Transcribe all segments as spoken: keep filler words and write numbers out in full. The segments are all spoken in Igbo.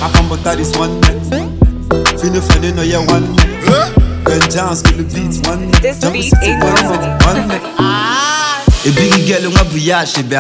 I can but that is one day. Feel the funny no yeah one day. Vengeance with the beats one day. This beat ain't normal. One day. A big girl on a buyashi bia.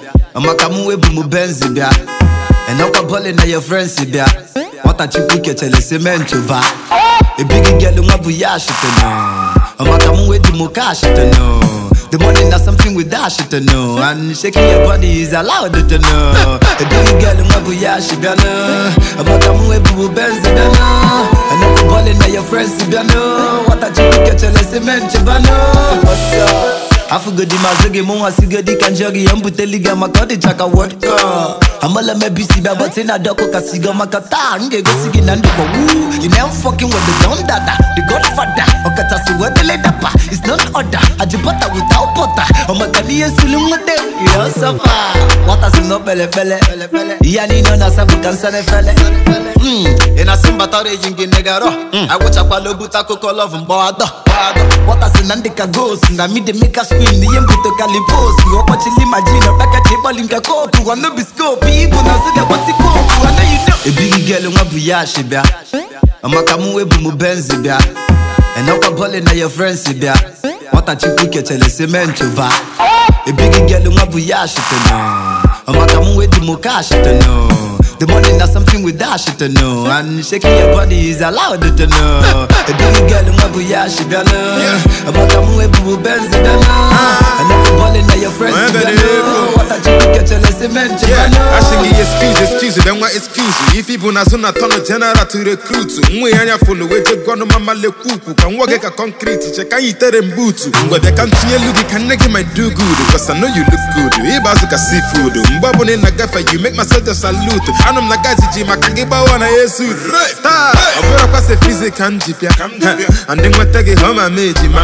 A makamu ebu mu benzi bia. And now kabole na your friends bia. What a chipu ketele cement ba. A big girl on a buyashi to know. A makamu ebu mu cash to know. The money not something with that shit to know. And shaking your body is allowed to know. A big girl in my buyashi biano. A makamu ebu mu benzi biano. And now kabole na your friends biano. What a chipu ketele cement bano. What's up? Afugo di mazege mo asigo di kanjogi yambute liga makodi chaka vodka. Amala me busy ba but in a doko kasigo makata nge go sigi nando ko woo. You never fucking with the don dada, the godfather. Okata su wede le dapa, it's none other. Ajibota without butter. Omakani yesulumude, you know suffer. Wata sino pele pele, yani no na sabu kansane fele. Hmm, ina simba tare jingi negaro. I watch a palo buta koko love mboado. Wata sinandika ghost na mi de make us scream the embuto calipos. You watch imagine back at table linka koku. I no be scope, people na suga what's it called. I know you know. A big girl on a buyashi bia. A makamu ebu mu benzi bia. And now kabole na your friends bia. What a chipu ketele cement ba. A big girl on a buyashi to know. A makamu ebu mu cash to know. The money not something with that shit to know. And shaking your body is allowed to know. A big girl in my buyashi biano. A makamu ebu mu benzi biano. And now kabole na your friends biano. What a chipu ketele cement biano. I should give excuse, excuse, then what excuse? If people na so na turn a general to recruit. Mwe anya follow we je gwana mama le kuku. Can work a concrete, check can eat them boots. But they can't tell you can make my do good. Cause I know you look good. Ibazuka seafood. Mbabone na gafa, you make myself a salute. I'm not guys gym, I can give a one a suit. Star, I'm going to say physics and jipia. And then what take it home and made him.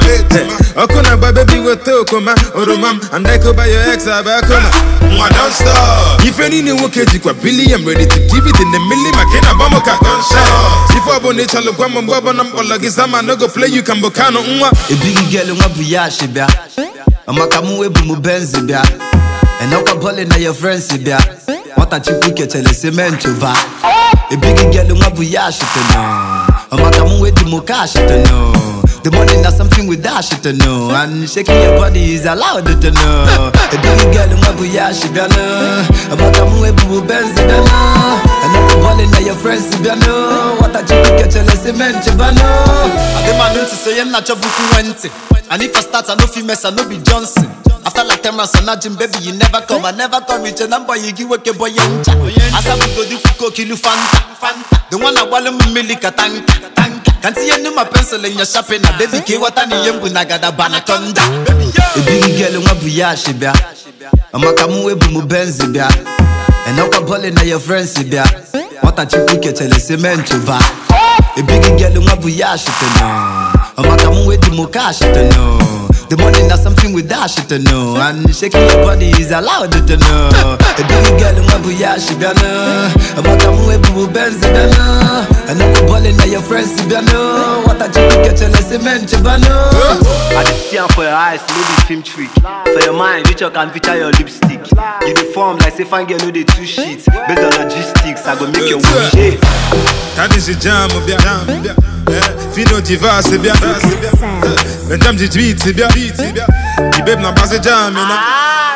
I couldn't buy baby with Tokoma or Mum, and I could buy your ex. I don't stop. If any new okay, you got Billy, I'm ready to give it in the milli. I can't bomb a gunshot. If I want to tell a woman, Bob, and I'm all like his man, no go play you can bocano. A big girl in my buyashi bia. A makamu ebu mu benzi bia. And now kabole na your friends bia. What a chipu ketele cement ba. A big girl in my buyashi to know. A makamu ebu mu cash to know. The money not something with that shit to know. And shaking your body is allowed to know. A big girl in my buyashi biano. A makamu ebu mu benzi biano. And now kabole na your friends biano. What a chipu ketele cement bano. I dem man to say I'm not your buku wente. And if I start I no fit mess I no be Johnson. After like ten months on a gym, baby, you never come. I never come with your number, you give work a boy yenja. As I go do kuko kilu fanta. The one I want to milk a tank. Can't see you my pencil in your shopping. A baby K what I need you na gada banaconda. A big girl in my buyashi bia. A makamu ebu mu benzi bia. And now kabole na your friends bia. What a chipu ketele cement ba. A big girl in my buyashi to know. A makamu ebu mu cash to know. The money not something with that shit to know. And shaking your body is allowed to know. A big girl in my buyashi biano. A makamu ebu mu benzi biano. And now kabole na your friends biano. What a chipu ketele cement bano. I just see for your eyes, no be film trick. For your mind, which you can feature your lipstick. You the form like say fine girl no dey two sheets. Based on logistics, I go make your one shit. That is a jam, bien. Fino diva, c'est bien. Ben jam di tweet, c'est bien. Il babe n'a pas ce jam,